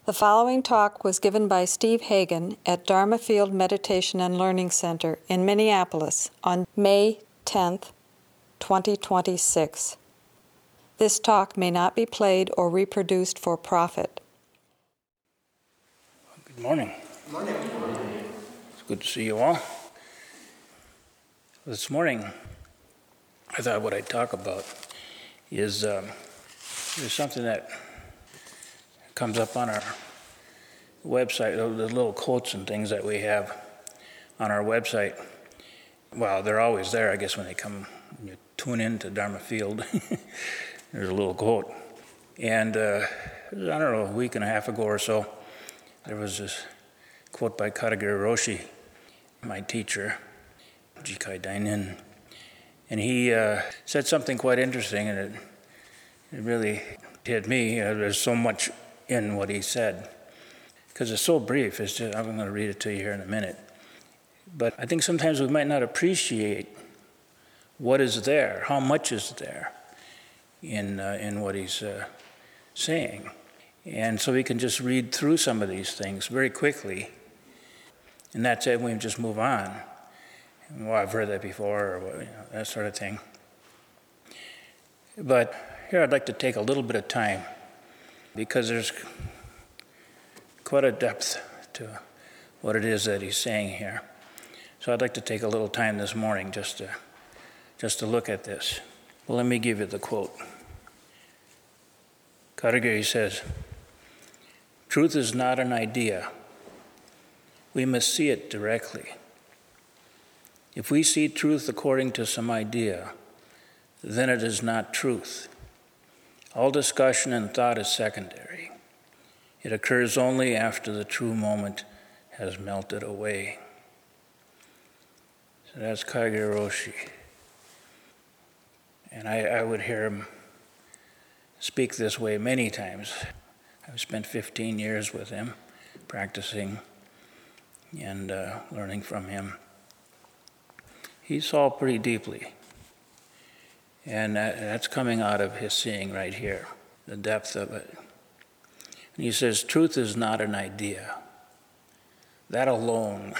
The following talk was given by Steve Hagen at Dharma Field Meditation and Learning Center in Minneapolis on May 10th, 2026. This talk may not be played or reproduced for profit. Good morning. Good morning. It's good to see you all. This morning, I thought what I'd talk about is there's something that comes up on our website, the little quotes and things that we have on our website. Well, they're always there, I guess, when you tune in to Dharma Field. There's a little quote. And I don't know, a week and a half ago or so, there was this quote by Katagiri Roshi, my teacher, Jikai Dainin, and he said something quite interesting, and it really hit me. There's so much in what he said, because it's so brief. I'm going to read it to you here in a minute. But I think sometimes we might not appreciate what is there, how much is there in what he's saying. And so we can just read through some of these things very quickly, and that's it, we just move on. Well, I've heard that before, or that sort of thing. But here I'd like to take a little bit of time, because there's quite a depth to what it is that he's saying here. So I'd like to take a little time this morning just to look at this. Well, let me give you the quote. Katagiri says, "Truth is not an idea. We must see it directly. If we see truth according to some idea, then it is not truth. All discussion and thought is secondary. It occurs only after the true moment has melted away." So that's Katagiri Roshi. And I would hear him speak this way many times. I've spent 15 years with him, practicing and learning from him. He saw pretty deeply. And that's coming out of his seeing right here, the depth of it. And he says, truth is not an idea. That alone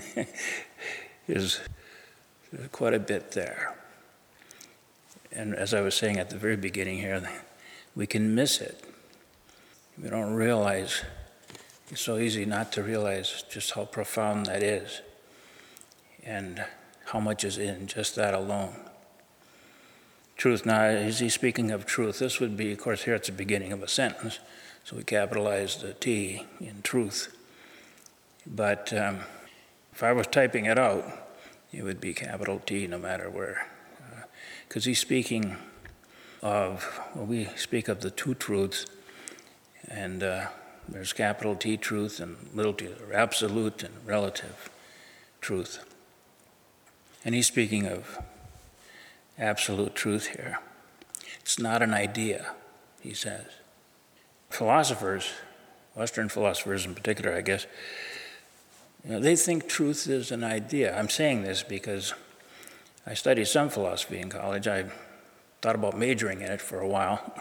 is quite a bit there. And as I was saying at the very beginning here, we can miss it. We don't realize, it's so easy not to realize just how profound that is and how much is in just that alone. Truth, now, is he speaking of truth? This would be, of course, here at the beginning of a sentence, so we capitalize the T in truth. But if I was typing it out, it would be capital T no matter where. Because he's speaking of, well, we speak of the two truths, and there's capital T truth and little t, or absolute and relative truth. And he's speaking of absolute truth here. It's not an idea, he says. Philosophers, Western philosophers in particular, I guess, they think truth is an idea. I'm saying this because I studied some philosophy in college. I thought about majoring in it for a while.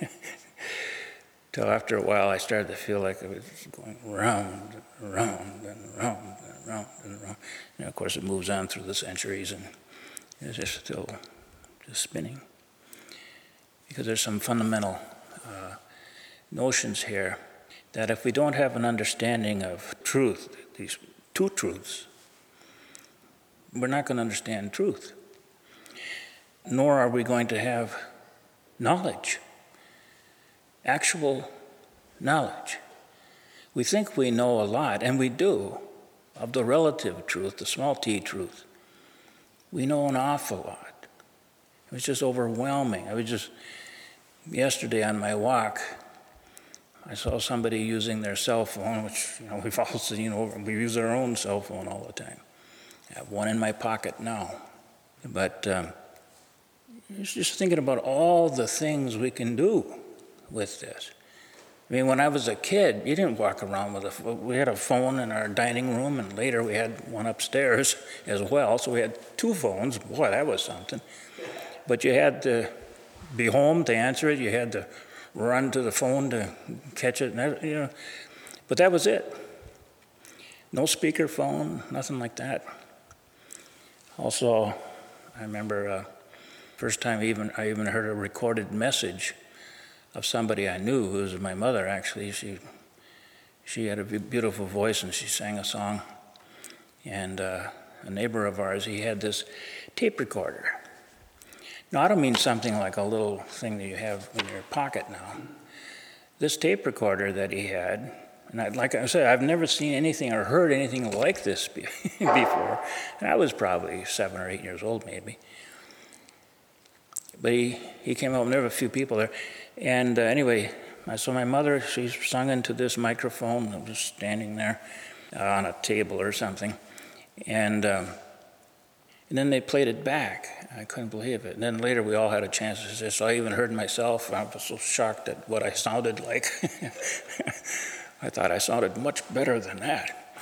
Till after a while I started to feel like it was going round and round and round and round and round. And of course it moves on through the centuries and it's just still just spinning. Because there's some fundamental notions here that if we don't have an understanding of truth, these two truths, we're not going to understand truth. Nor are we going to have knowledge, actual knowledge. We think we know a lot, and we do, of the relative truth, the small t truth. We know an awful lot. It was just overwhelming. Yesterday on my walk, I saw somebody using their cell phone, which we've all seen, we use our own cell phone all the time. I have one in my pocket now. But just thinking about all the things we can do with this. I mean, when I was a kid, you didn't walk around with we had a phone in our dining room, and later we had one upstairs as well, so we had two phones. Boy, that was something. But you had to be home to answer it. You had to run to the phone to catch it. And But that was it. No speakerphone, nothing like that. Also, I remember first time I even heard a recorded message of somebody I knew, who was my mother actually. She had a beautiful voice and she sang a song. And a neighbor of ours, he had this tape recorder. Now, I don't mean something like a little thing that you have in your pocket now. This tape recorder that he had, and like I said, I've never seen anything or heard anything like this before. And I was probably 7 or 8 years old, maybe. But he came home, there were a few people there. And anyway, so my mother, she sung into this microphone that was standing there on a table or something. And then they played it back. I couldn't believe it. And then later we all had a chance to say, so I even heard myself. I was so shocked at what I sounded like. I thought I sounded much better than that.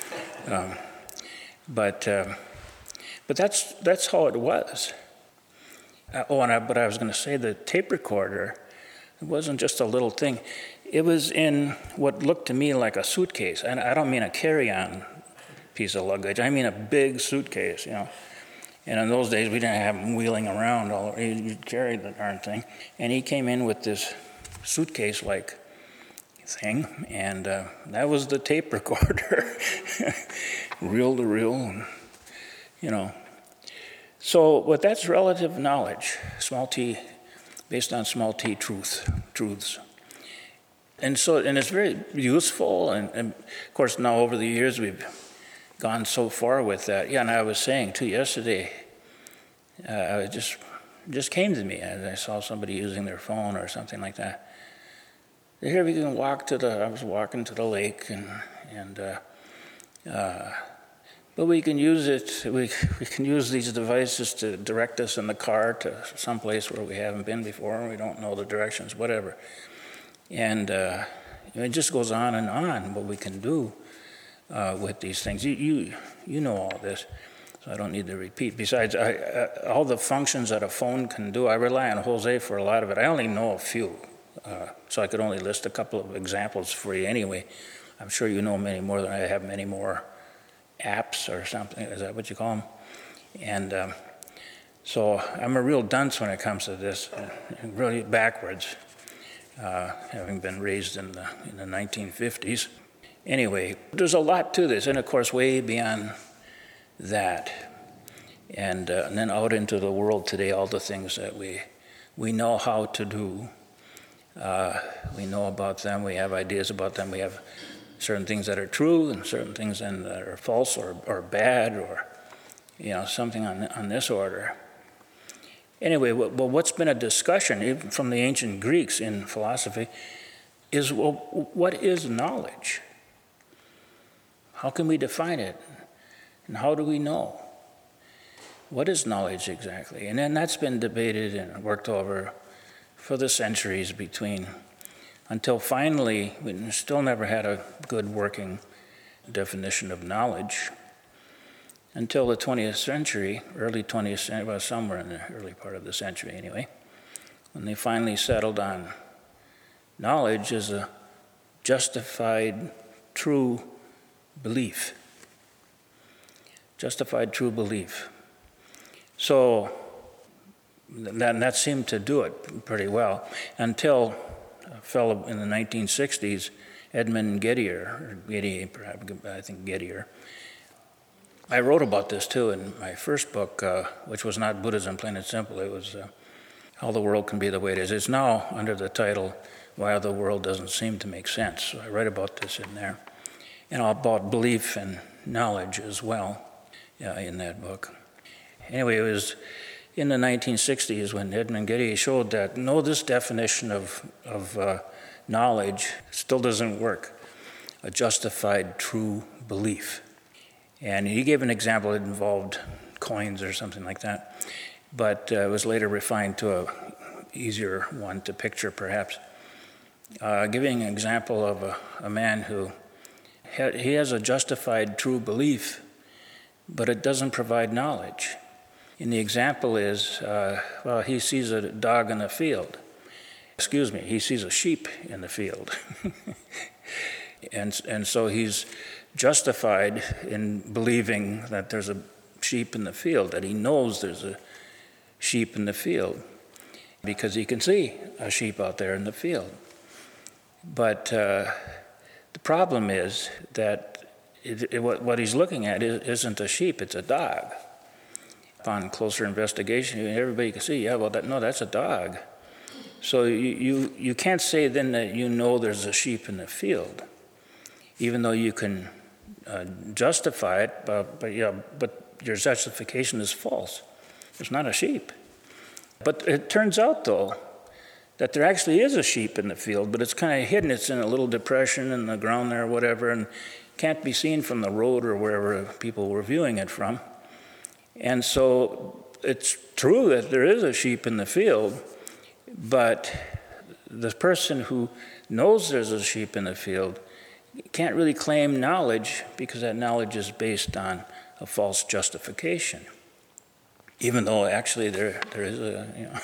But that's how it was. But I was going to say the tape recorder, it wasn't just a little thing. It was in what looked to me like a suitcase. And I don't mean a carry-on piece of luggage. I mean a big suitcase, you know. And in those days, we didn't have them wheeling around. You'd carry the darn thing. And he came in with this suitcase-like thing, and that was the tape recorder, reel to reel, you know. So, but that's relative knowledge, small t, based on small t truths. And it's very useful, and of course now over the years we've gone so far with that. Yeah, and I was saying too yesterday, it just came to me as I saw somebody using their phone or something like that. Here we can I was walking to the lake, but we can use it. We can use these devices to direct us in the car to some place where we haven't been before and we don't know the directions, whatever. And it just goes on and on what we can do with these things. You know all this, so I don't need to repeat. Besides, all the functions that a phone can do, I rely on Jose for a lot of it. I only know a few, so I could only list a couple of examples for you anyway. I'm sure you know many more than I have many more apps or something. Is that what you call them? And so I'm a real dunce when it comes to this, really backwards, having been raised in the 1950s. Anyway, there's a lot to this, and of course way beyond that. And then out into the world today, all the things that we know how to do, we know about them, we have ideas about them, we have certain things that are true and certain things that are false or bad or, something on this order. Anyway, what's been a discussion, even from the ancient Greeks in philosophy, is, what is knowledge? How can we define it? And how do we know? What is knowledge exactly? And then that's been debated and worked over for the centuries until finally, we still never had a good working definition of knowledge until the 20th century, early 20th century, well, somewhere in the early part of the century anyway, when they finally settled on knowledge as a justified true belief. Justified true belief. So that seemed to do it pretty well until a fellow in the 1960s, Edmund Gettier, I wrote about this too in my first book, which was not Buddhism Plain and Simple. It was How the World Can Be the Way It Is. It's now under the title, Why the World Doesn't Seem to Make Sense. So I write about this in there. And about belief and knowledge as well in that book. Anyway, it was in the 1960s when Edmund Gettier showed that, no, this definition of knowledge still doesn't work, a justified true belief. And he gave an example that involved coins or something like that, but it was later refined to an easier one to picture, perhaps. Giving an example of a man who he has a justified true belief, but it doesn't provide knowledge. And the example is, he sees a dog in the field. He sees a sheep in the field. And so he's justified in believing that there's a sheep in the field, that he knows there's a sheep in the field, because he can see a sheep out there in the field. But the problem is that what he's looking at isn't a sheep, it's a dog. Upon closer investigation, everybody can see, that's a dog. So you can't say then that you know there's a sheep in the field, even though you can justify it, but your justification is false. There's not a sheep. But it turns out, though, that there actually is a sheep in the field, but it's kind of hidden. It's in a little depression in the ground there or whatever, and can't be seen from the road or wherever people were viewing it from. And so it's true that there is a sheep in the field, but the person who knows there's a sheep in the field can't really claim knowledge, because that knowledge is based on a false justification, even though actually there is a,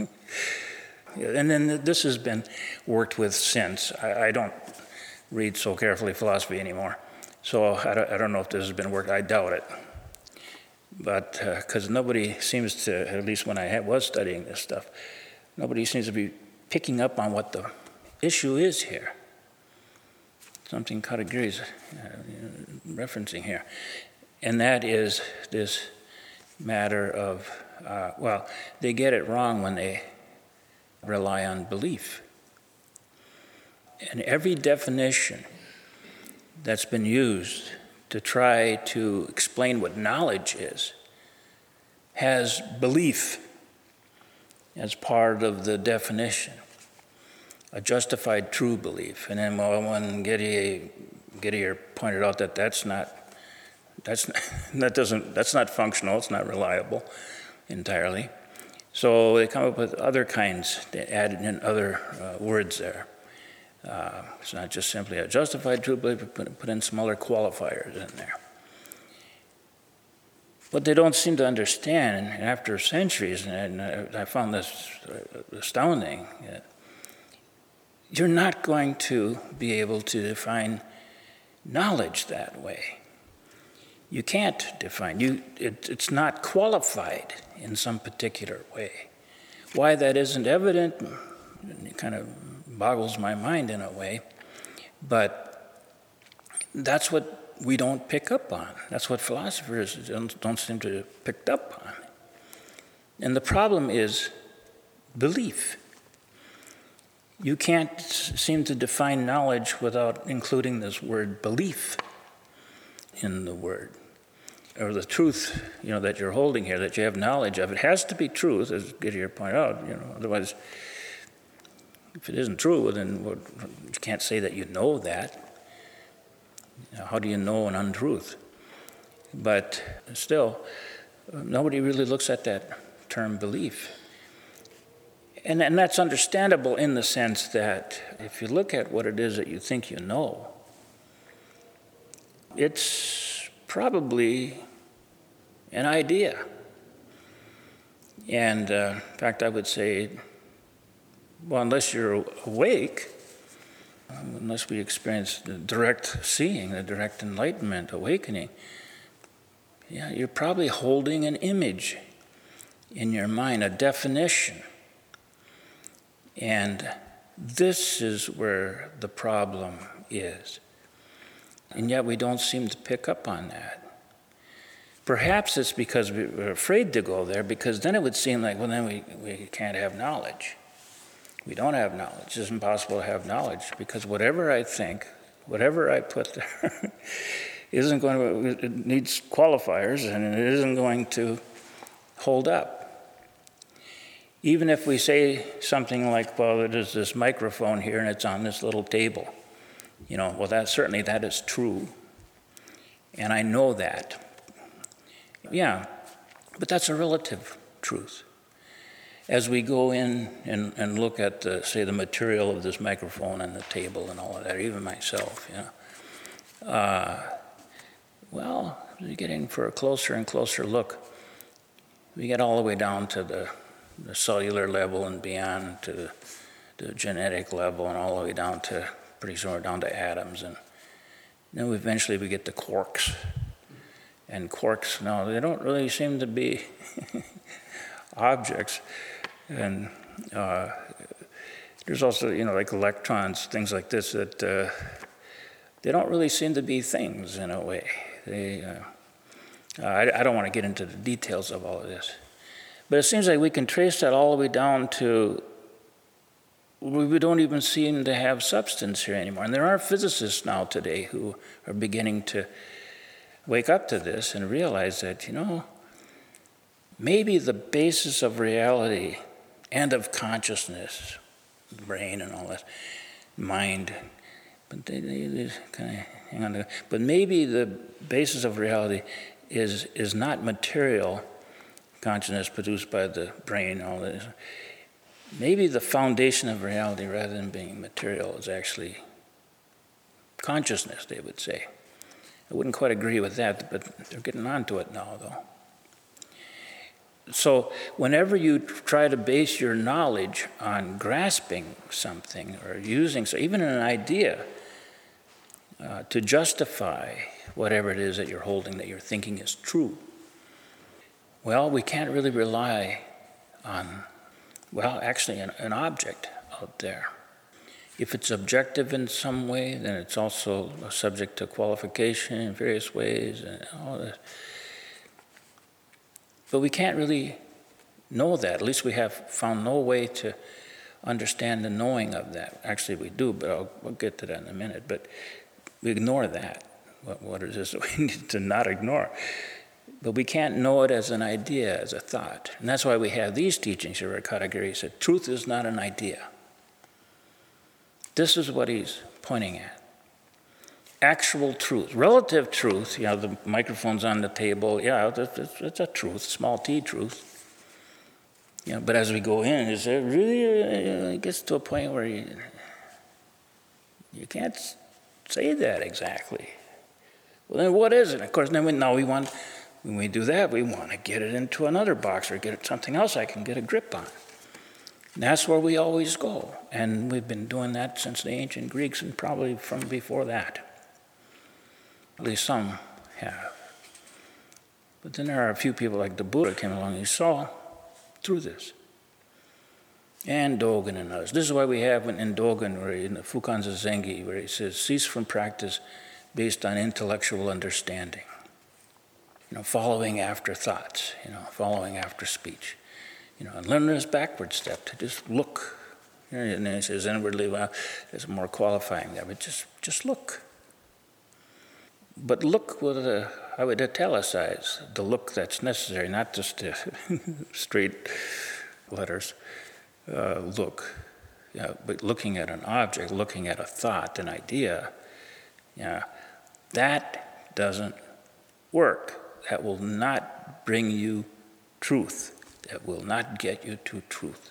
And then this has been worked with since. I don't read so carefully philosophy anymore, so I don't know if this has been worked. I doubt it. But because nobody seems to, at least when I was studying this stuff, nobody seems to be picking up on what the issue is here. Something Katagiri is referencing here. And that is this matter of, they get it wrong when they rely on belief. And every definition that's been used to try to explain what knowledge is has belief as part of the definition, a justified true belief. And then when Gettier pointed out that that's not functional, it's not reliable entirely. So they come up with other kinds, they added in other words there. It's not just simply a justified true belief, but put in some other qualifiers in there. What they don't seem to understand, and after centuries, and I found this astounding, you're not going to be able to define knowledge that way. You can't define. It's not qualified in some particular way. Why that isn't evident, it kind of boggles my mind in a way, but that's what we don't pick up on. That's what philosophers don't seem to have picked up on. And the problem is belief. You can't seem to define knowledge without including this word belief in the word, or the truth, that you're holding here, that you have knowledge of. It has to be truth, as Gettier pointed out. Otherwise, if it isn't true, then you can't say that you know that. How do you know an untruth? But still, nobody really looks at that term belief. And that's understandable in the sense that if you look at what it is that you think you know, it's probably an idea. And in fact, I would say, unless you're awake, unless we experience the direct seeing, the direct enlightenment, awakening, you're probably holding an image in your mind, a definition. And this is where the problem is. And yet we don't seem to pick up on that. Perhaps it's because we're afraid to go there, because then it would seem like, then we can't have knowledge. We don't have knowledge. It's impossible to have knowledge, because whatever I think, whatever I put there, it needs qualifiers, and it isn't going to hold up. Even if we say something like, there's this microphone here and it's on this little table, that is true. And I know that. Yeah, but that's a relative truth. As we go in and look at, the material of this microphone and the table and all of that, even myself, we're getting for a closer and closer look. We get all the way down to the cellular level and beyond, to the genetic level, and all the way down to pretty soon we're down to atoms, and then eventually we get to quarks. And quarks, no, they don't really seem to be objects. And there's also, like electrons, things like this, that they don't really seem to be things in a way. I don't want to get into the details of all of this. But it seems like we can trace that all the way down to we don't even seem to have substance here anymore. And there are physicists now today who are beginning to wake up to this and realize that, maybe the basis of reality and of consciousness, brain and all that, mind, but they kind of hang on to, but maybe the basis of reality is not material consciousness produced by the brain, all this. Maybe the foundation of reality, rather than being material, is actually consciousness, they would say. I wouldn't quite agree with that, but they're getting onto it now, though. So whenever you try to base your knowledge on grasping something or using, so even an idea, to justify whatever it is that you're holding, that you're thinking is true, well, we can't really rely on, actually an object out there. If it's objective in some way, then it's also subject to qualification in various ways and all this. But we can't really know that. At least we have found no way to understand the knowing of that. Actually, we do, but we'll get to that in a minute. But we ignore that, what it is that we need to not ignore. But we can't know it as an idea, as a thought. And that's why we have these teachings here where Katagiri said, truth is not an idea. This is what he's pointing at. Actual truth, relative truth, the microphone's on the table, it's a truth, small t truth. But as we go in, it really gets to a point where you can't say that exactly. Well, then what is it? Of course, then when we do that, we want to get it into another box or get it something else I can get a grip on. And that's where we always go. And we've been doing that since the ancient Greeks and probably from before that. At least some have. But then there are a few people like the Buddha came along and he saw through this. And Dogen and others. This is why we have in Dogen, where in the Fukan Zazengi, where he says, cease from practice based on intellectual understanding. Following after thoughts, following after speech. And learn this backward step to just look. And then he says inwardly, there's more qualifying there, but just look. But look with I would italicize the look that's necessary, not just the straight letters. Look, but looking at an object, looking at a thought, an idea, that doesn't work. That will not bring you truth. That will not get you to truth.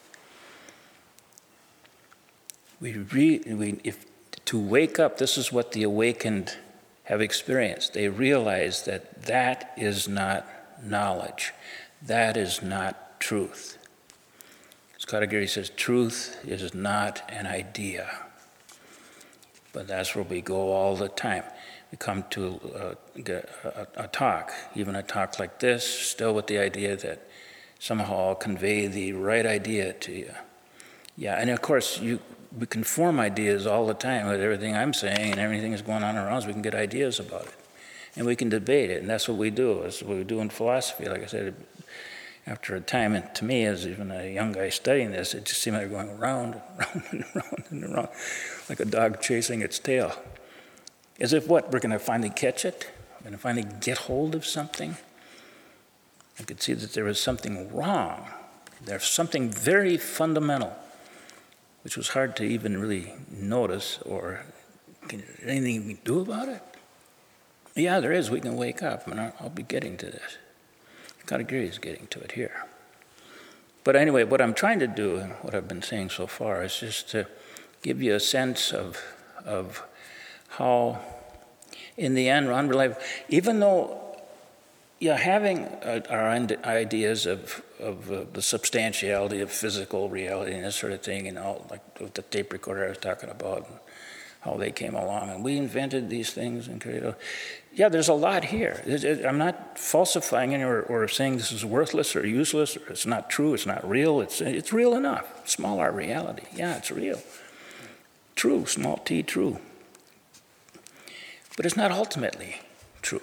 If to wake up, this is what the awakened have experienced. They realize that is not knowledge. That is not truth. As Katagiri says, truth is not an idea. But that's where we go all the time. We come to a talk, even a talk like this, still with the idea that somehow I'll convey the right idea to you. And of course, we can form ideas all the time with everything I'm saying and everything that's going on around us. We can get ideas about it. And we can debate it, and that's what we do. That's what we do in philosophy. Like I said, after a time, and to me, as even a young guy studying this, it just seemed like going around and around and around and around, like a dog chasing its tail. As if what? We're going to finally catch it? We're going to finally get hold of something? I could see that there was something wrong. There's something very fundamental, which was hard to even really notice, or anything we can do about it? Yeah, there is. We can wake up, and I'll be getting to this. Katagiri is getting to it here. But anyway, what I'm trying to do, and what I've been saying so far, is just to give you a sense of how, in the end, unreliable, even though having our ideas of the substantiality of physical reality and this sort of thing, and all, like with the tape recorder I was talking about, and how they came along, and we invented these things and created. Yeah, there's a lot here. I'm not falsifying it or saying this is worthless or useless or it's not true, it's not real. It's real enough. Small r reality. Yeah, it's real. True, small t, true. But it's not ultimately true.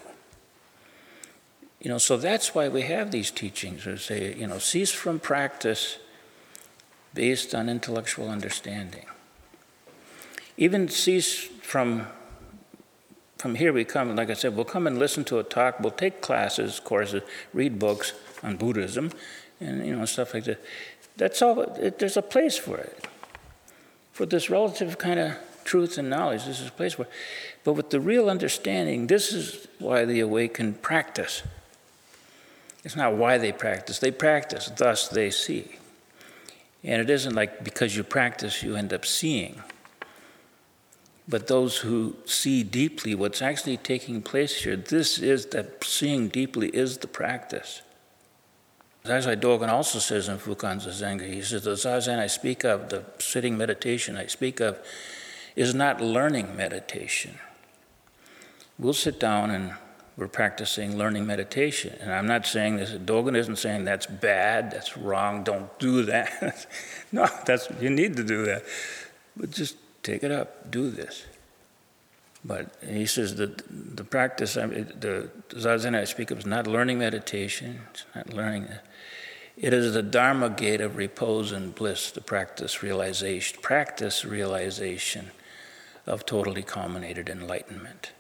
So that's why we have these teachings that say, cease from practice based on intellectual understanding. Even cease from here we come, like I said, we'll come and listen to a talk, we'll take classes, courses, read books on Buddhism, and stuff like that. That's all, there's a place for it. For this relative kind of truth and knowledge, this is a place for it. But with the real understanding, this is why the awakened practice. It's not why they practice, thus they see. And it isn't like because you practice, you end up seeing. But those who see deeply what's actually taking place here, that seeing deeply is the practice. That's why Dogen also says in Fukan Zazenga, he says, the Zazen I speak of, the sitting meditation I speak of, is not learning meditation. We'll sit down and we're practicing learning meditation. And I'm not saying this, Dogen isn't saying that's bad, that's wrong, don't do that. No, you need to do that. But just take it up, do this. But he says that the practice, the Zazen I speak of is not learning meditation, it's not learning it. It is the Dharma gate of repose and bliss, the practice realization of totally culminated enlightenment.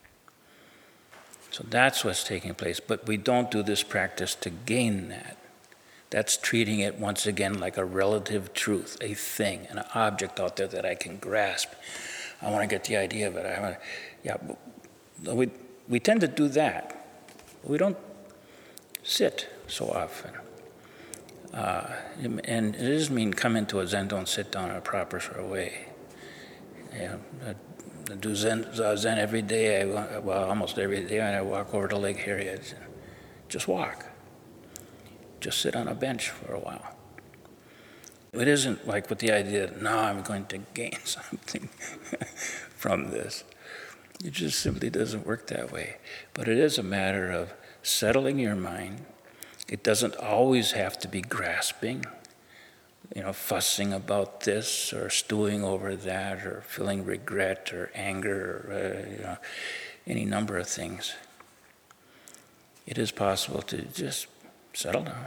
So that's what's taking place. But we don't do this practice to gain that. That's treating it once again like a relative truth, a thing, an object out there that I can grasp. I want to get the idea of it. We tend to do that. We don't sit so often. And it doesn't mean come into a Zen, don't sit down in a proper sort of way. I do Zen every day, almost every day, and I walk over to Lake Harriet. Just walk. Just sit on a bench for a while. It isn't like with the idea that, no, I'm going to gain something from this. It just simply doesn't work that way. But it is a matter of settling your mind. It doesn't always have to be grasping, fussing about this or stewing over that or feeling regret or anger or any number of things. It is possible to just settle down.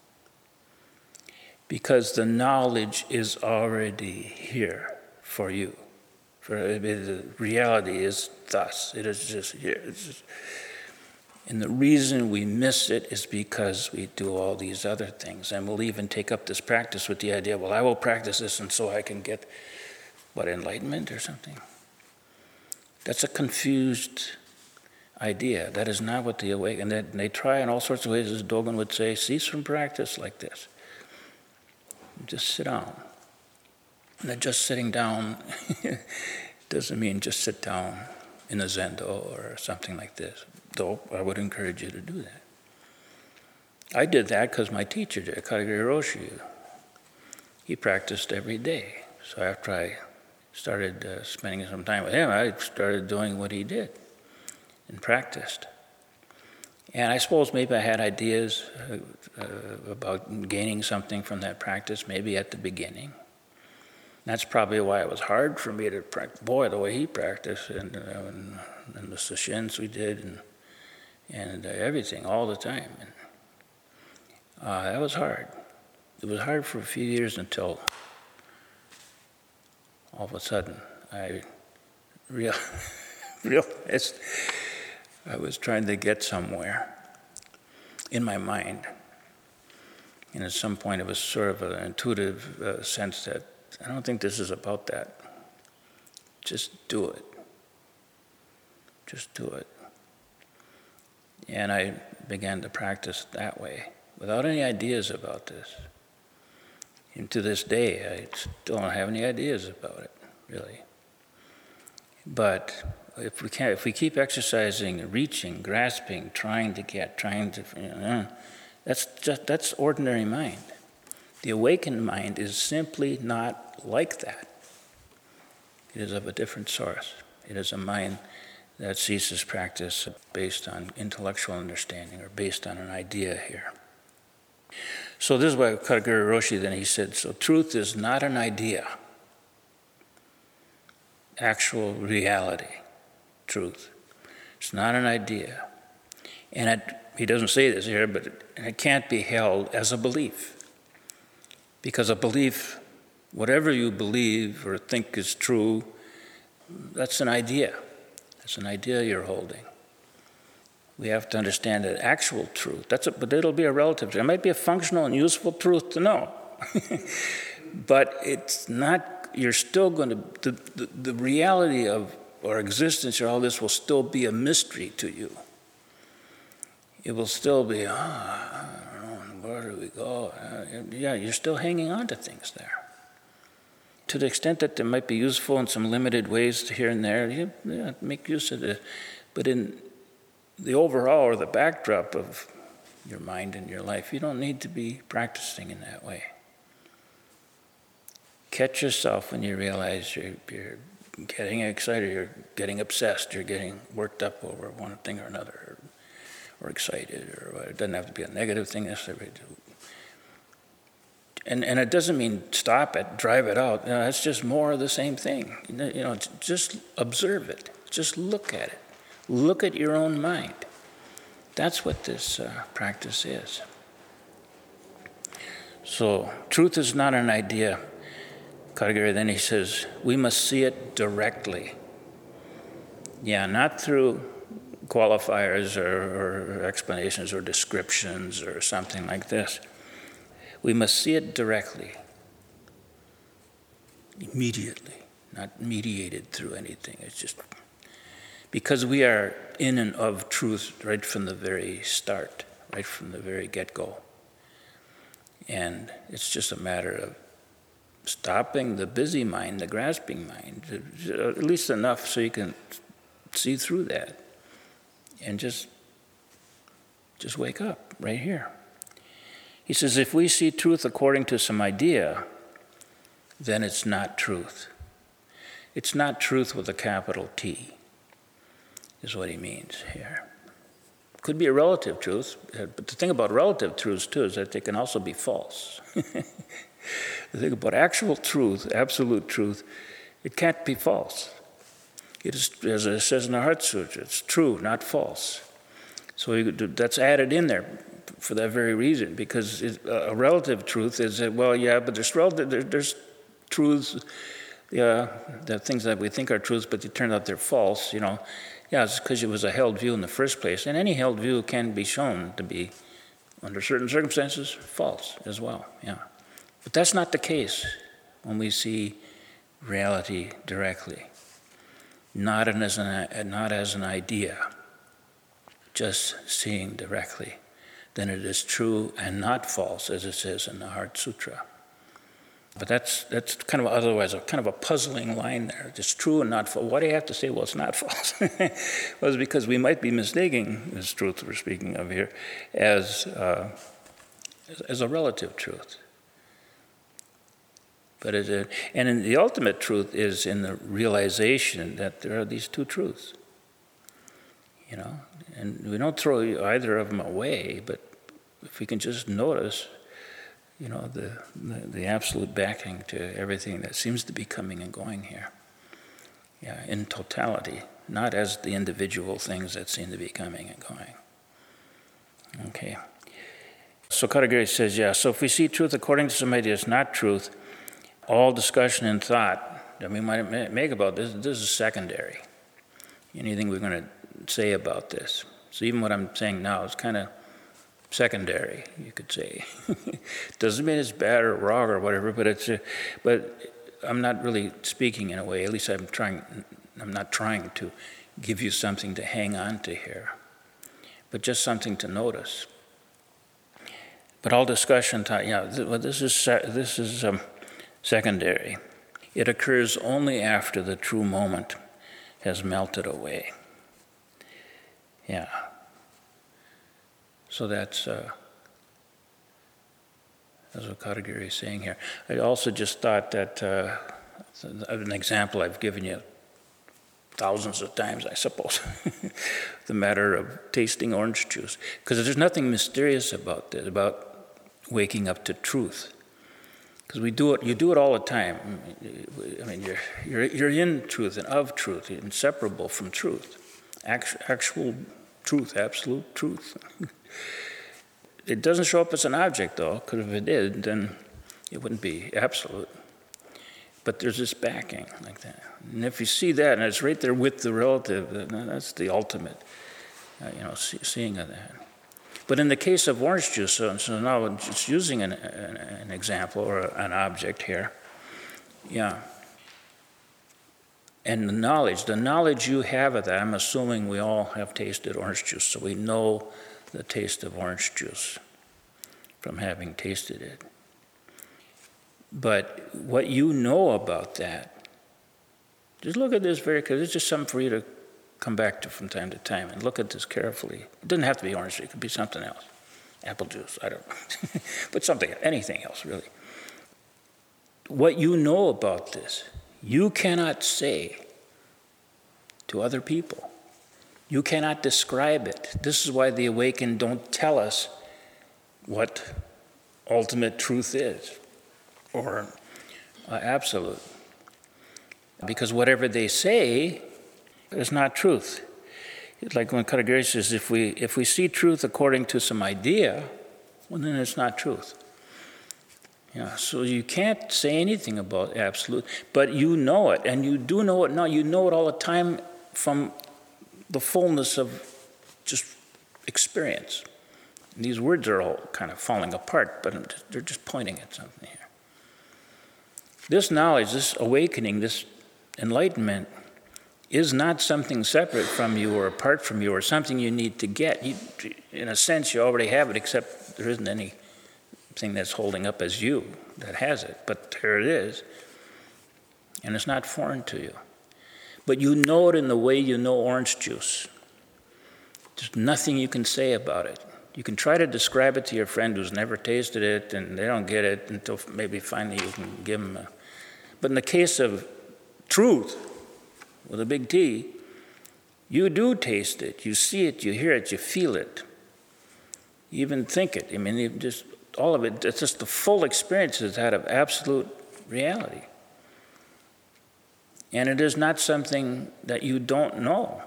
Because the knowledge is already here for you. The reality is thus. It is just here. And the reason we miss it is because we do all these other things. And we'll even take up this practice with the idea, I will practice this and so I can get, enlightenment or something? That's a confused idea. That is not what the awakened. And they try in all sorts of ways, as Dogen would say, cease from practice like this. Just sit down. And then just sitting down doesn't mean just sit down in a zendo or something like this. Though I would encourage you to do that. I did that because my teacher did, Katagiri Roshi. He practiced every day. So after I started spending some time with him, I started doing what he did and practiced. And I suppose maybe I had ideas about gaining something from that practice, maybe at the beginning. That's probably why it was hard for me to practice. Boy, the way he practiced, and the sessions we did, and everything, all the time. And, that was hard. It was hard for a few years until all of a sudden I realized I was trying to get somewhere in my mind. And at some point it was sort of an intuitive sense that I don't think this is about that. Just do it. Just do it. And I began to practice that way, without any ideas about this. And to this day, I still don't have any ideas about it, really. But if we keep exercising, reaching, grasping, trying to get, that's ordinary mind. The awakened mind is simply not like that. It is of a different source. It is a mind that ceases practice based on intellectual understanding or based on an idea here. So this is why Katagiri Roshi then he said, so truth is not an idea. Actual reality, truth. It's not an idea. And he doesn't say this here, but it can't be held as a belief. Because a belief, whatever you believe or think is true, that's an idea. It's an idea you're holding. We have to understand that actual truth, but it'll be a relative truth. It might be a functional and useful truth to know. But it's not, you're still going to, the reality of our existence or all this will still be a mystery to you. It will still be, I don't know, where do we go? Yeah, you're still hanging on to things there. To the extent that they might be useful in some limited ways here and there, make use of it. But in the overall or the backdrop of your mind and your life, you don't need to be practicing in that way. Catch yourself when you realize you're getting excited, you're getting obsessed, you're getting worked up over one thing or another, or excited, or it doesn't have to be a negative thing necessarily. And it doesn't mean stop it, drive it out. It's just more of the same thing. Just observe it. Just look at it. Look at your own mind. That's what this practice is. So, truth is not an idea. Katagiri, then he says, we must see it directly. Yeah, not through qualifiers or explanations or descriptions or something like this. We must see it directly, immediately, not mediated through anything. It's just because we are in and of truth right from the very start, right from the very get-go. And it's just a matter of stopping the busy mind, the grasping mind, at least enough so you can see through that and just wake up right here. He says, if we see truth according to some idea, then it's not truth. It's not truth with a capital T, is what he means here. Could be a relative truth, but the thing about relative truths, too, is that they can also be false. The thing about actual truth, absolute truth, it can't be false. It is, as it says in the Heart Sutra, it's true, not false. So that's added in there for that very reason, because a relative truth is that, well, yeah, but there's truths, the things that we think are truths, but they turn out they're false, Yeah, it's because it was a held view in the first place, and any held view can be shown to be, under certain circumstances, false as well, yeah. But that's not the case when we see reality directly, not as an idea, just seeing directly. Then it is true and not false, as it says in the Heart Sutra. But that's kind of otherwise kind of a puzzling line there. It's true and not false. Why do you have to say, well, it's not false? Well, it's because we might be mistaking this truth we're speaking of here as a relative truth. But and the ultimate truth is in the realization that there are these two truths. And we don't throw either of them away, but if we can just notice, the absolute backing to everything that seems to be coming and going here. Yeah, in totality, not as the individual things that seem to be coming and going. Okay. So Katagiri says, so if we see truth according to some idea is not truth, all discussion and thought that we might make about this is secondary. Anything we're going to say about this. So even what I'm saying now is kind of secondary, you could say. Doesn't mean it's bad or wrong or whatever, but I'm not really speaking in a way, at least I'm not trying to give you something to hang on to here, but just something to notice. But all discussion, this is secondary. It occurs only after the true moment has melted away. Yeah. So that's what Katagiri is saying here. I also just thought that An example I've given you thousands of times, I suppose, the matter of tasting orange juice. Because there's nothing mysterious about this, about waking up to truth. Because you do it all the time. I mean, you're in truth and of truth, you're inseparable from truth. Actual truth, absolute truth. It doesn't show up as an object, though, because if it did, then it wouldn't be absolute. But there's this backing like that. And if you see that, and it's right there with the relative, that's the ultimate, seeing of that. But in the case of orange juice, so now just using an example or an object here, yeah. And the knowledge you have of that, I'm assuming we all have tasted orange juice, so we know the taste of orange juice from having tasted it. But what you know about that, just look at this because it's just something for you to come back to from time to time and look at this carefully. It doesn't have to be orange juice, it could be something else. Apple juice, I don't know. But anything else, really. What you know about this, you cannot say to other people. You cannot describe it. This is why the awakened don't tell us what ultimate truth is or absolute. Because whatever they say is not truth. It's like when Katagiri says, if we see truth according to some idea, well, then it's not truth. Yeah, so you can't say anything about absolute, but you know it, and you do know it now. You know it all the time from the fullness of just experience. And these words are all kind of falling apart, but they're just pointing at something here. This knowledge, this awakening, this enlightenment is not something separate from you or apart from you or something you need to get. In a sense, you already have it, except there isn't anything that's holding up as you that has it. But there it is. And it's not foreign to you. But you know it in the way you know orange juice. There's nothing you can say about it. You can try to describe it to your friend who's never tasted it, and they don't get it until maybe finally you can give them a... But in the case of truth, with a big T, you do taste it, you see it, you hear it, you feel it. You even think it. I mean, just all of it, it's just the full experience is that of absolute reality. And it is not something that you don't know.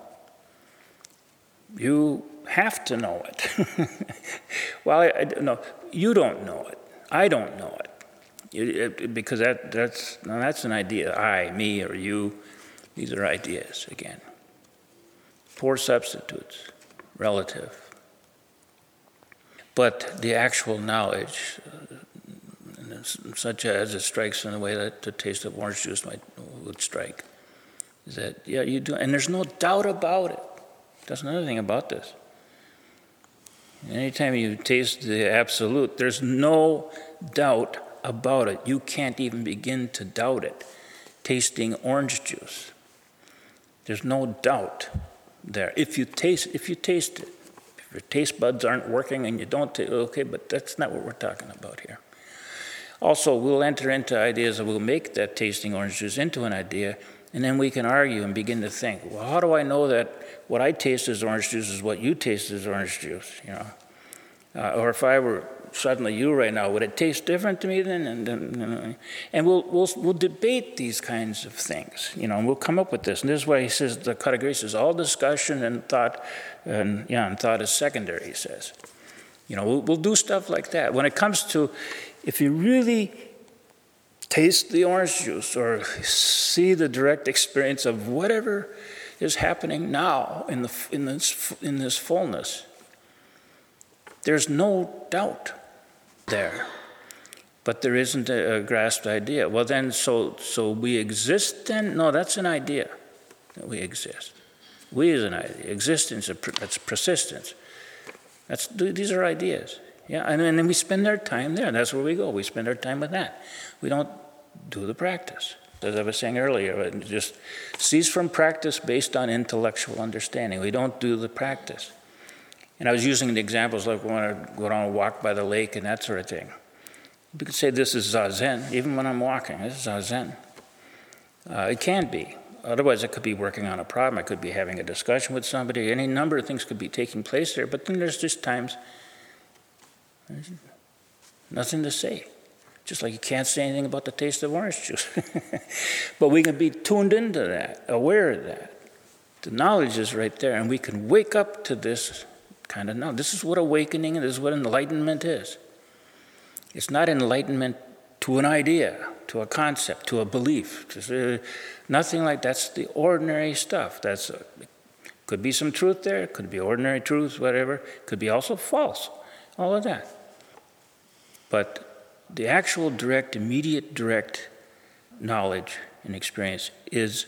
You have to know it. Well, no, you don't know it. I don't know it. Because that's an idea. I, me, or you. These are ideas, again. Poor substitutes, relative. But the actual knowledge, such as it strikes in the way that the taste of orange juice would strike, is that, yeah, you do. And there's no doubt about it. That's another thing about this. Anytime you taste the absolute, there's no doubt about it. You can't even begin to doubt it. Tasting orange juice. There's no doubt there. If you taste it, if your taste buds aren't working and you don't taste, okay, but that's not what we're talking about here. Also, we'll enter into ideas, we'll make that tasting orange juice into an idea, and then we can argue and begin to think, well, how do I know that what I taste as orange juice is what you taste as orange juice? Or if I were suddenly you right now, would it taste different to me then? And we'll debate these kinds of things, and we'll come up with this. And this is why he says, the Katagiri says, all discussion and thought, and thought is secondary, he says. We'll do stuff like that. When it comes to, if you really taste the orange juice or see the direct experience of whatever is happening now in this fullness, there's no doubt there, but there isn't a grasped idea. Well, then, so we exist then? No, that's an idea that we exist. We is an idea. Existence, that's persistence. These are ideas. Yeah, and then we spend our time there. That's where we go. We spend our time with that. We don't do the practice. As I was saying earlier, it just cease from practice based on intellectual understanding. We don't do the practice. And I was using the examples like when I go on a walk by the lake and that sort of thing. We could say this is Zazen, even when I'm walking. This is Zazen. It can be. Otherwise, it could be working on a problem. I could be having a discussion with somebody. Any number of things could be taking place there. But then there's just times there's nothing to say. Just like you can't say anything about the taste of orange juice. But we can be tuned into that, aware of that. The knowledge is right there, and we can wake up to this kind of knowledge. This is what awakening and this is what enlightenment is. It's not enlightenment to an idea, to a concept, to a belief. Nothing like that. That's the ordinary stuff. Could be some truth there, could be ordinary truth, whatever. Could be also false, all of that. But the actual direct, immediate direct knowledge and experience is,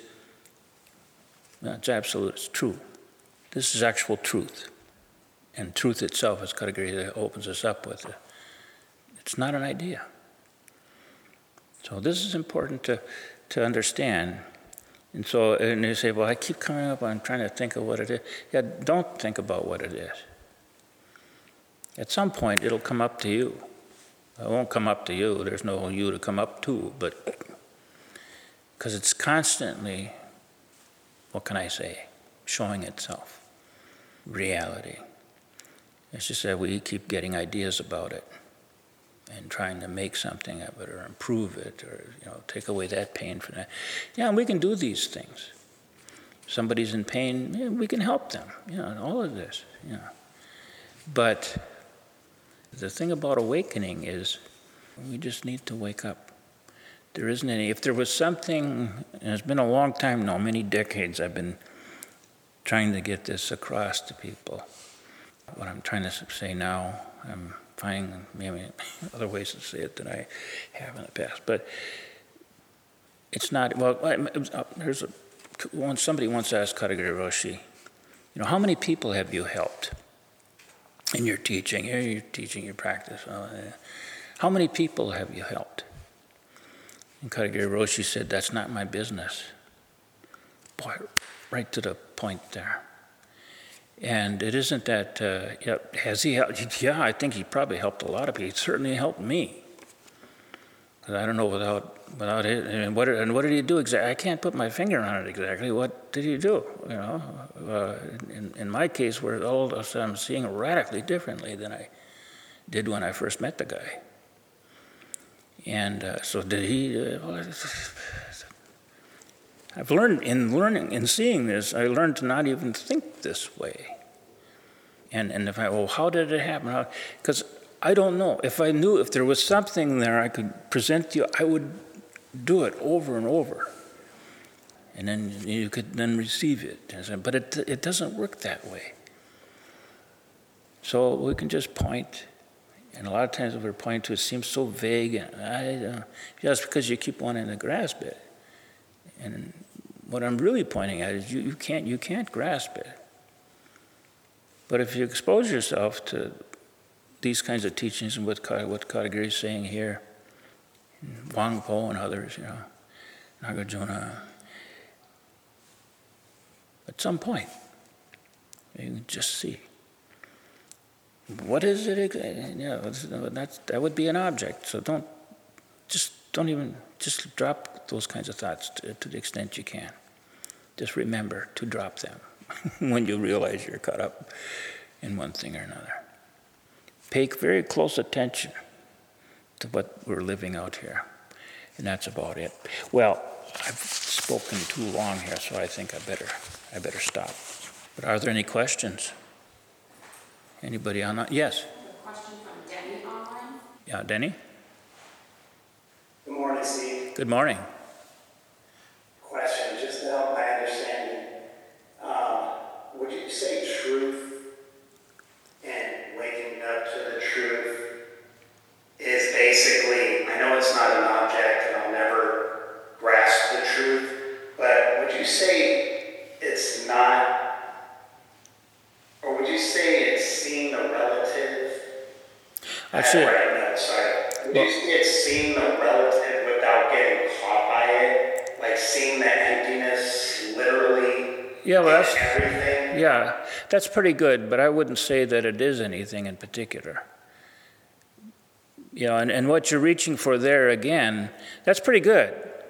it's absolute, it's true. This is actual truth. And truth itself, as Katagiri opens us up with, it's not an idea. So this is important to understand. And so, and you say, well, I keep coming up, I'm trying to think of what it is. Yeah, don't think about what it is. At some point, it'll come up to you. It won't come up to you. There's no you to come up to, but because it's constantly, what can I say, showing itself, reality. It's just that we keep getting ideas about it and trying to make something of it or improve it or take away that pain from that. Yeah, and we can do these things. If somebody's in pain, yeah, we can help them. All of this. But the thing about awakening is we just need to wake up. There isn't any. If there was something, and it's been a long time now, many decades, I've been trying to get this across to people. What I'm trying to say now, I'm finding maybe other ways to say it than I have in the past. But it's not, well, somebody once asked Katagiri Roshi, how many people have you helped in your teaching? Here you're teaching your practice. How many people have you helped? And Katagiri Roshi said, that's not my business. Boy, right to the point there. And it isn't that, has he helped? Yeah, I think he probably helped a lot of people. He certainly helped me. Because I don't know without it, and what did he do exactly? I can't put my finger on it exactly. What did he do? In my case, where all of a sudden I'm seeing radically differently than I did when I first met the guy. And so did he? I've learned in seeing this, I learned to not even think this way. And if how did it happen? Because I don't know. If I knew, if there was something there I could present to you, I would do it over and over. And then you could then receive it. But it doesn't work that way. So we can just point. And a lot of times when we're pointing to it, seems so vague. And just because you keep wanting to grasp it. And what I'm really pointing at is you can't grasp it. But if you expose yourself to these kinds of teachings and what Katagiri is saying here, Wang Po and others, Nagarjuna, at some point, you can just see. What is it? That would be an object. So don't even drop those kinds of thoughts to the extent you can. Just remember to drop them when you realize you're caught up in one thing or another. Pay very close attention to what we're living out here. And that's about it. Well, I've spoken too long here, so I think I better stop. But are there any questions? Anybody on that? Yes? A question from Denny online. Yeah, Denny? Good morning, Steve. Good morning. Question, just to help my understanding. Would you say truth and waking up to the truth is basically, I know it's not an object and I'll never grasp the truth, but would you say it's not, or would you say it's seeing the relative? Actually, Would you say it's seeing the relative without getting caught by it? Like seeing the emptiness literally in everything? Yeah, that's pretty good, but I wouldn't say that it is anything in particular. And what you're reaching for there again, that's pretty good.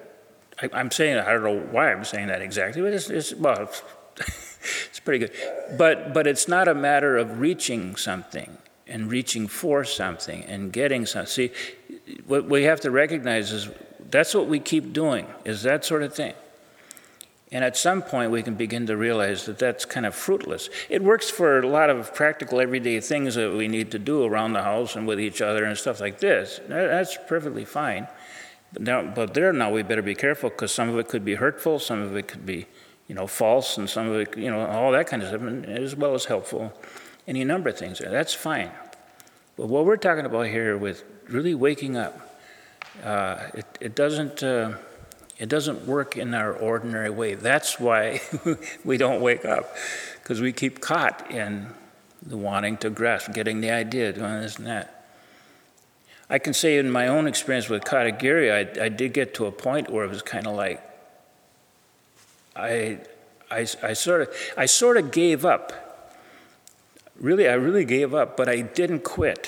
I'm saying, I don't know why I'm saying that exactly, but it's pretty good. But it's not a matter of reaching something and reaching for something and getting something. See, what we have to recognize is that's what we keep doing, is that sort of thing. And at some point, we can begin to realize that that's kind of fruitless. It works for a lot of practical, everyday things that we need to do around the house and with each other and stuff like this. That's perfectly fine. But now we better be careful, because some of it could be hurtful, some of it could be, false, and some of it, all that kind of stuff, as well as helpful. Any number of things there. That's fine. But what we're talking about here with really waking up, it doesn't work in our ordinary way. That's why we don't wake up, because we keep caught in the wanting to grasp, getting the idea, doing this and that. I can say in my own experience with Katagiri, I did get to a point where it was kind of like, I sort of gave up. Really, I really gave up, but I didn't quit.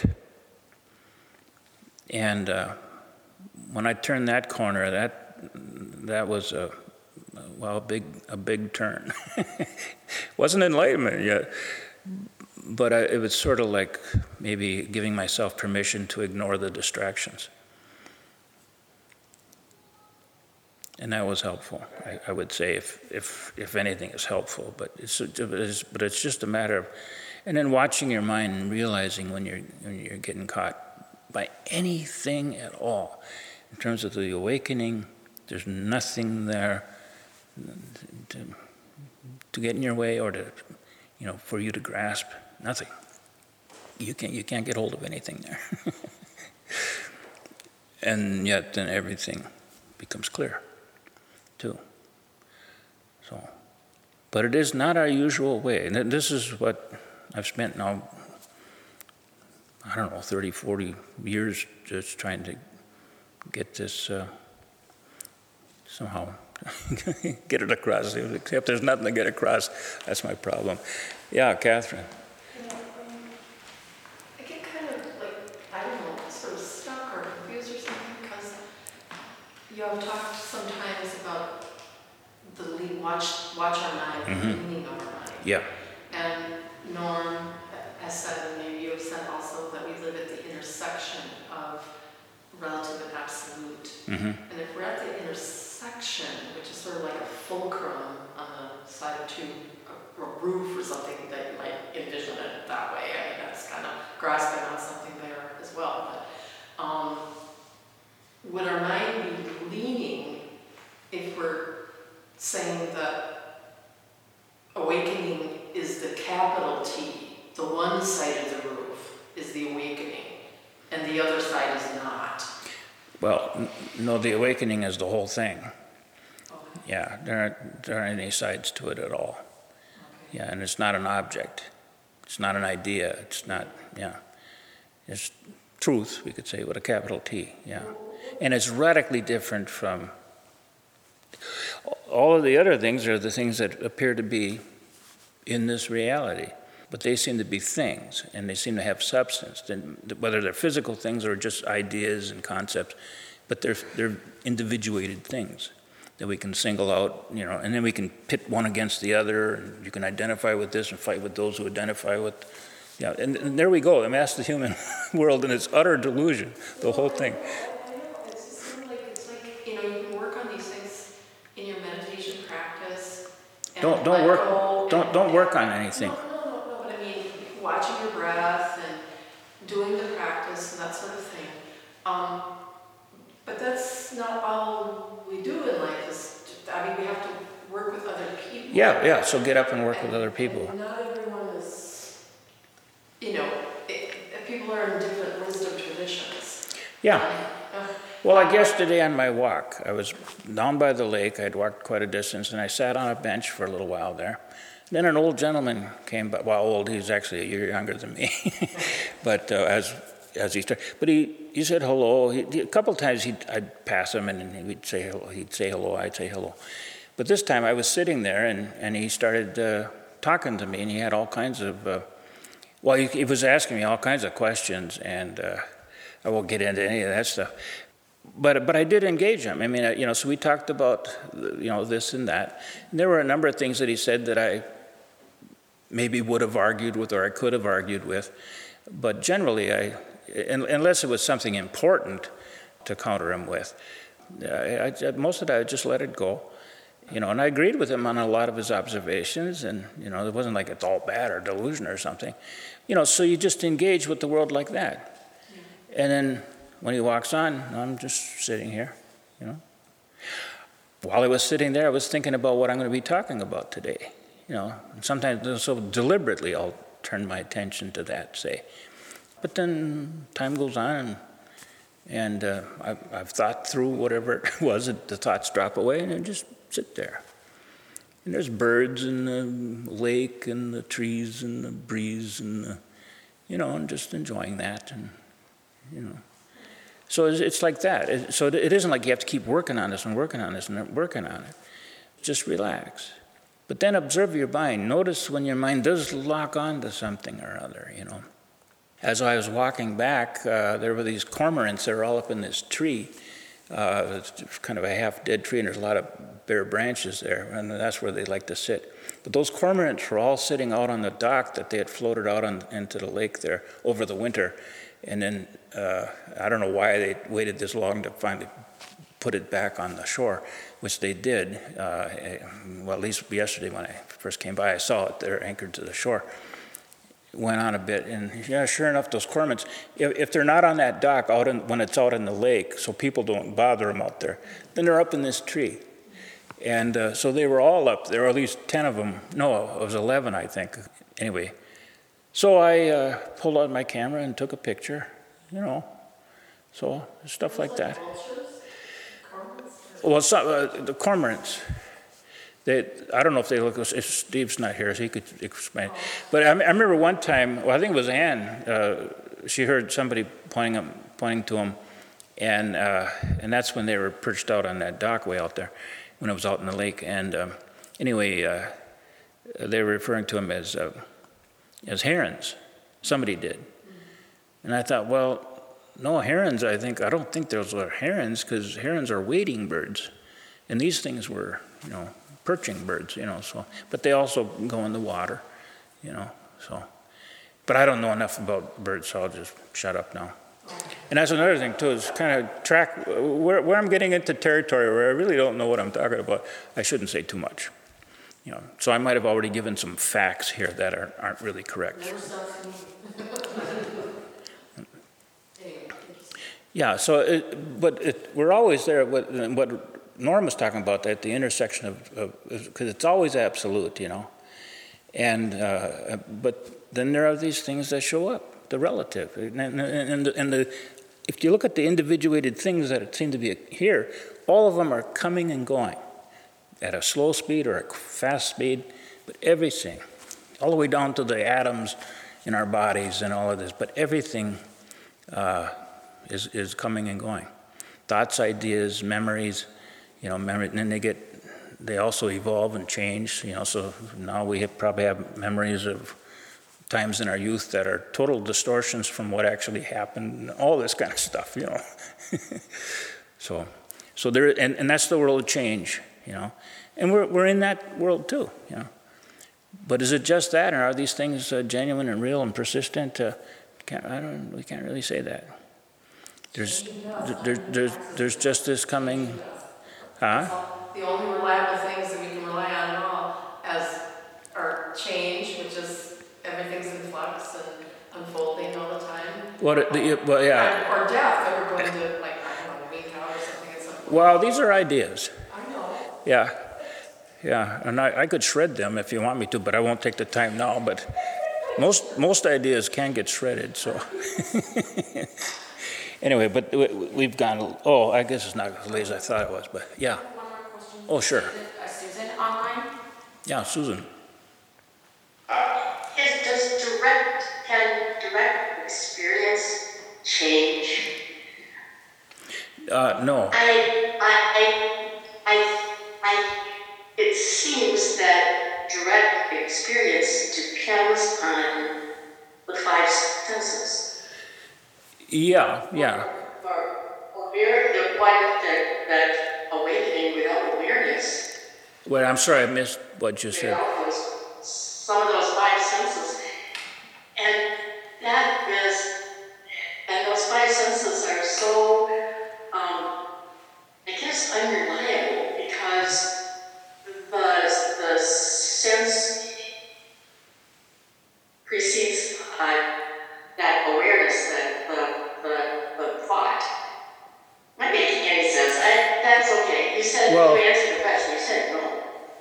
And when I turned that corner, that was a big turn. Wasn't enlightenment yet, but it was sort of like maybe giving myself permission to ignore the distractions, and that was helpful. I would say, if anything is helpful, but it's just a matter of, and then watching your mind and realizing when you're getting caught by anything at all, in terms of the awakening. There's nothing there to get in your way or to, for you to grasp. Nothing. You can't get hold of anything there. And yet then everything becomes clear, too. So, but it is not our usual way. And this is what I've spent now, 30, 40 years just trying to get this somehow get it across. Except there's nothing to get across. That's my problem. Yeah, Catherine. I get kind of sort of stuck or confused or something, because you have talked sometimes about the watch our mind, the meaning of our mind. Yeah. And Norm has said, and maybe you have said also, that we live at the intersection of relative and absolute. Mm-hmm. And if we're at the intersection, which is sort of like a fulcrum on the side of a roof or something that you might envision it that way. I mean, that's kind of grasping on something there as well. But would our mind be leaning if we're saying that awakening is the capital T, the one side of the roof is the awakening, and the other side is not? Well, no, the awakening is the whole thing. Okay. Yeah, there aren't any sides to it at all. Okay. Yeah, and it's not an object. It's not an idea. It's not, It's truth, we could say, with a capital T, And it's radically different from all of the other things are the things that appear to be in this reality. But they seem to be things, and they seem to have substance, whether they're physical things or just ideas and concepts, but they're individuated things that we can single out, and then we can pit one against the other, and you can identify with this and fight with those who identify with, and there we go. I mean, that's the human world, and it's utter delusion, the whole thing. I know, it's like, you can work on these things in your meditation practice. Don't work on anything. Watching your breath and doing the practice and that sort of thing. But that's not all we do in life. We have to work with other people. Yeah, so get up and work with other people. And not everyone is, people are in different wisdom traditions. Yeah. Well, like yesterday on my walk, I was down by the lake. I'd walked quite a distance, and I sat on a bench for a little while there. Then an old gentleman came by. Well, old, he's actually a year younger than me. But as he started, but he said hello. A couple of times I'd pass him and he'd say hello. I'd say hello. But this time I was sitting there and he started talking to me, and he had all kinds of. He was asking me all kinds of questions, and I won't get into any of that stuff. But I did engage him. I mean, so we talked about, this and that. And there were a number of things that he said that I maybe would have argued with or I could have argued with. But generally, unless it was something important to counter him with, most of that I just let it go. And I agreed with him on a lot of his observations, and, it wasn't like it's all bad or delusion or something. So you just engage with the world like that. And then when he walks on, I'm just sitting here, While I was sitting there, I was thinking about what I'm going to be talking about today, And sometimes, so deliberately, I'll turn my attention to that, say. But then time goes on, and I've thought through whatever it was, the thoughts drop away, and I just sit there. And there's birds and the lake and the trees and the breeze and, and just enjoying that, and, So it's like that. So it isn't like you have to keep working on this and working on this and working on it. Just relax. But then observe your mind. Notice when your mind does lock on to something or other, As I was walking back, there were these cormorants that were all up in this tree. It's kind of a half-dead tree, and there's a lot of bare branches there, and that's where they like to sit. But those cormorants were all sitting out on the dock that they had floated out into the lake there over the winter. And then I don't know why they waited this long to finally put it back on the shore, which they did. Well, at least yesterday when I first came by, I saw it there anchored to the shore. Went on a bit, and sure enough, those cormorants, if they're not on that dock when it's out in the lake, so people don't bother them out there, then they're up in this tree. And so they were all up there, or at least 10 of them. No, it was 11, I think. Anyway. So I pulled out my camera and took a picture, so stuff like that. Well, the cormorants, I don't know if they look, if Steve's not here, so he could explain. But I remember one time, I think it was Ann, she heard somebody pointing to them, and that's when they were perched out on that dock way out there, when it was out in the lake. And anyway, they were referring to them as herons. Somebody did. And I thought, well, no, herons, I don't think those were herons, because herons are wading birds. And these things were, perching birds, so. But they also go in the water, so. But I don't know enough about birds, so I'll just shut up now. And that's another thing, too, is kind of track, where I'm getting into territory where I really don't know what I'm talking about, I shouldn't say too much. So I might have already given some facts here that aren't really correct. Yeah. So, we're always there. What Norm was talking about, at the intersection of because it's always absolute, and but then there are these things that show up, the relative, and if you look at the individuated things that seem to be here, all of them are coming and going. At a slow speed or a fast speed, but everything, all the way down to the atoms in our bodies and all of this, but everything is coming and going. Thoughts, ideas, memories, and then they also evolve and change, so now we probably have memories of times in our youth that are total distortions from what actually happened, all this kind of stuff, So there, and that's the world of change, And we're in that world too, But is it just that, or are these things genuine and real and persistent? We can't really say that. There's just this coming, huh? The only reliable things that we can rely on at all are change, which is everything's in flux and unfolding all the time. Yeah. Or death, that we're going to a week out or something at some point. Well, these are ideas. I know. Yeah, and I could shred them if you want me to, but I won't take the time now. But most ideas can get shredded, so. Anyway, but we've gone, I guess it's not as late as I thought it was, but yeah. One more question. Oh, sure. Susan online? Yeah, Susan. Can direct experience change? No. It seems that direct experience depends on the five senses. Yeah. Or that awakening without awareness. Well, I'm sorry, I missed what you said. Some of those five senses, and those five senses are so, I guess, unreliable because the sense precedes that awareness, the thought. Not making any sense. That's okay. You said you answered the question. You said no.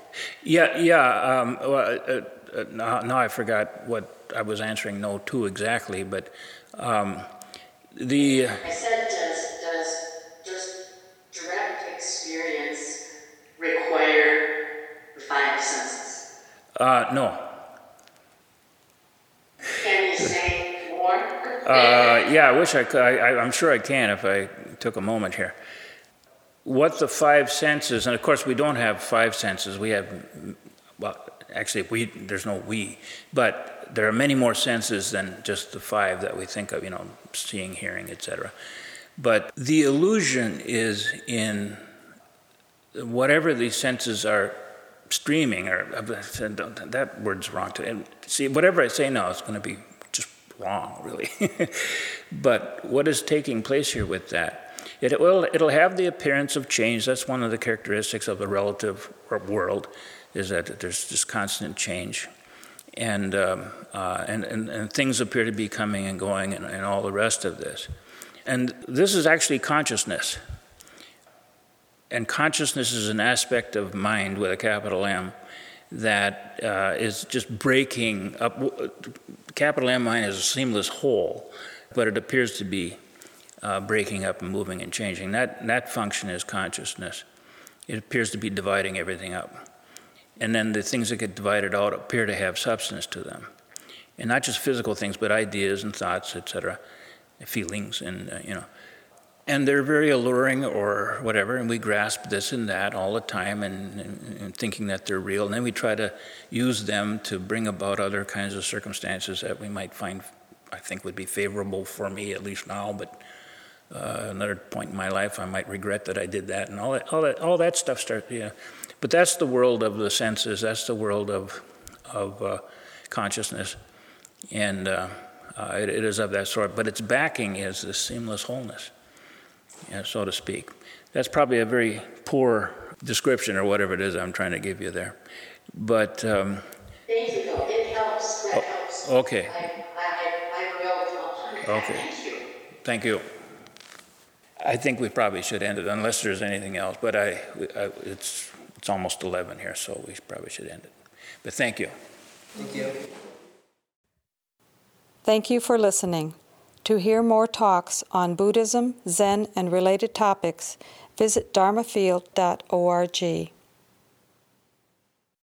Now I forgot what I was answering no to exactly, but I said, does direct experience require the five senses? No. Can you say more? Yeah, I wish I could. I'm sure I can if I took a moment here. What the five senses, and of course we don't have five senses. We have, well, actually there's no we, but there are many more senses than just the five that we think of, seeing, hearing, etc. But the illusion is in whatever these senses are streaming, or that word's wrong. See, whatever I say now is going to be just wrong, really. But what is taking place here with that? It'll have the appearance of change. That's one of the characteristics of the relative world, is that there's just constant change, and things appear to be coming and going, and all the rest of this. And this is actually consciousness. And consciousness is an aspect of mind with a capital M that is just breaking up. Capital M mind is a seamless whole, but it appears to be breaking up and moving and changing. That function is consciousness. It appears to be dividing everything up. And then the things that get divided out appear to have substance to them. And not just physical things, but ideas and thoughts, etc., feelings, and and they're very alluring or whatever, and we grasp this and that all the time and thinking that they're real. And then we try to use them to bring about other kinds of circumstances that we might find, I think, would be favorable for me, at least now, but another point in my life I might regret that I did that, and all that stuff starts, But that's the world of the senses, that's the world of consciousness, and it is of that sort. But its backing is this seamless wholeness, so to speak. That's probably a very poor description or whatever it is I'm trying to give you there. But thank you, though. It helps. That helps. Okay. I will. Okay. Thank you. Thank you. I think we probably should end it unless there's anything else. But it's almost 11 here, so we probably should end it. But thank you. Thank you. Thank you for listening. To hear more talks on Buddhism, Zen, and related topics, visit dharmafield.org.